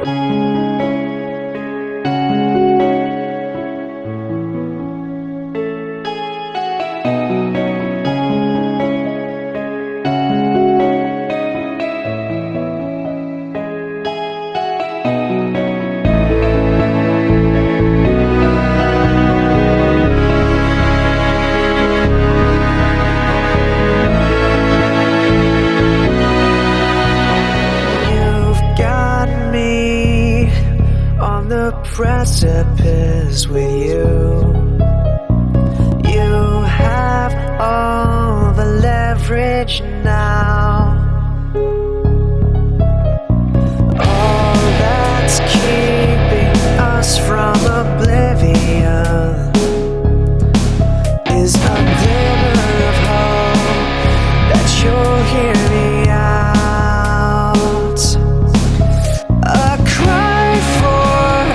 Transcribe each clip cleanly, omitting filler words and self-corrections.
Precipice with you. You have all the leverage now. All that's keeping us from oblivion is a glimmer of hope that you'll hear me out. A cry for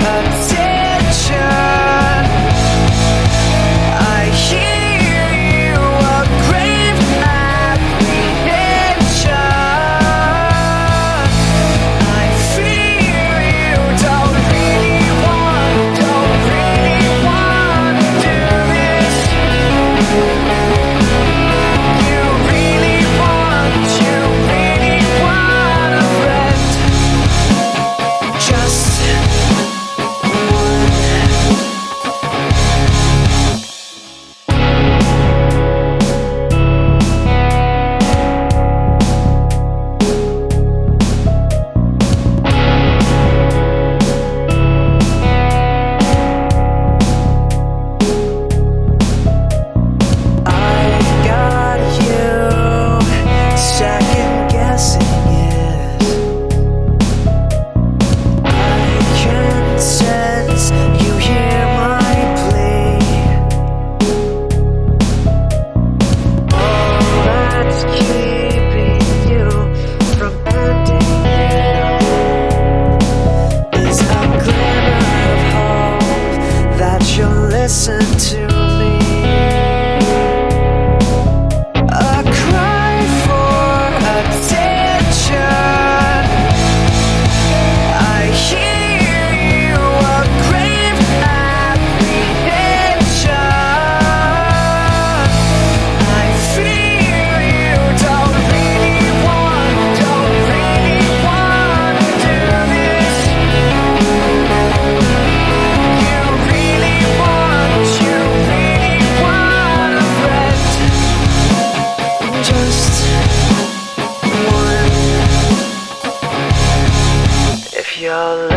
listen to me. A cry for attention. I hear you, a grave apprehension. I feel you don't really want to do this. You really want a friend. Just one. If you're